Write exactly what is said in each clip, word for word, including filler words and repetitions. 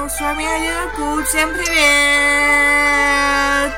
с вами Алина. Всем привет!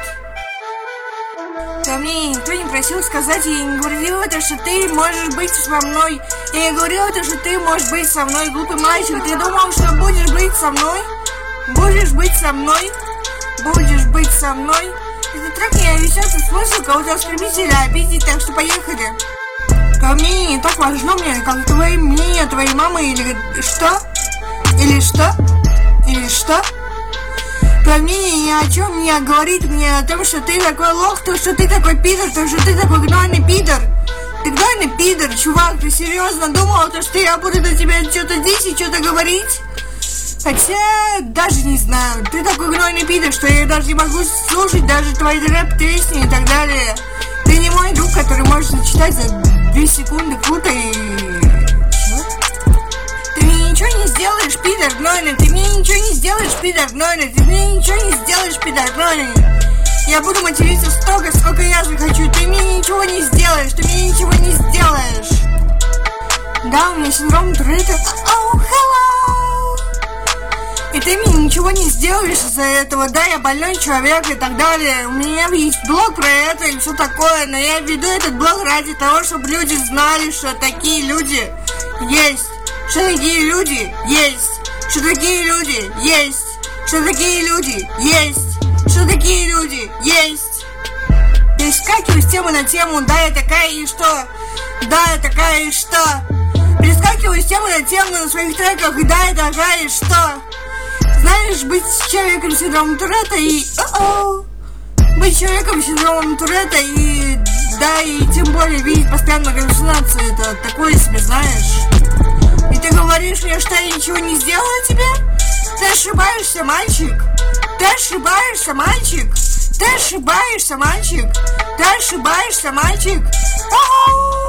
Да мне никто не просил сказать, я не говорила то, что ты можешь быть со мной. Я не говорила то, что ты можешь быть со мной, глупый мальчик. Ты думал, что будешь быть со мной? Будешь быть со мной? Будешь быть со мной? Этот трек не висится смысл кого-то оскорбителя обидеть, так что поехали. Ко мне не так важно мне, как твое мнение твоей мамы или что? Или что? Или что? Твое мнение ни о чем не говорит мне о том, что ты такой лох, то, что ты такой пидор, то, что ты такой гнойный пидор. Ты гнойный пидор, чувак, ты серьезно думал, то, что я буду на тебя что-то здесь и что-то говорить? Хотя, даже не знаю, ты такой гнойный пидор, что я даже не могу слушать даже твои рэп-песни и так далее. Ты не мой друг, который может читать за две секунды круто и... Чего? Ты мне ничего не сделаешь, пидор гнойный, ты мне ничего не сделаешь, пидор гнойный, ты мне ничего не сделаешь, пидор гнойный. Я буду материться столько, сколько я захочу, ты мне ничего не сделаешь, ты мне ничего не сделаешь. Да, у меня синдром Туретта. Oh, hello! И ты мне ничего не сделаешь из-за этого, да, я больной человек и так далее. У меня есть блог про это и все такое, но я веду этот блог ради того, чтобы люди знали, что такие люди есть. Что такие люди есть. Что такие люди есть. Что такие люди есть. Что такие люди есть. Перескакиваю с темы на тему, да, я такая и что. Да, я такая и что. Перескакиваю с темы на тему на своих треках, и да, я такая и что. Знаешь, быть человеком с синдромом Туретта и... О-о! Быть человеком с синдромом Туретта и... Да, и тем более видеть постоянно галлюцинации, это такое себе, знаешь. И ты говоришь мне, что я ничего не сделала тебе? Ты ошибаешься, мальчик. Ты ошибаешься, мальчик. Ты ошибаешься, мальчик. Ты ошибаешься, мальчик. О-о!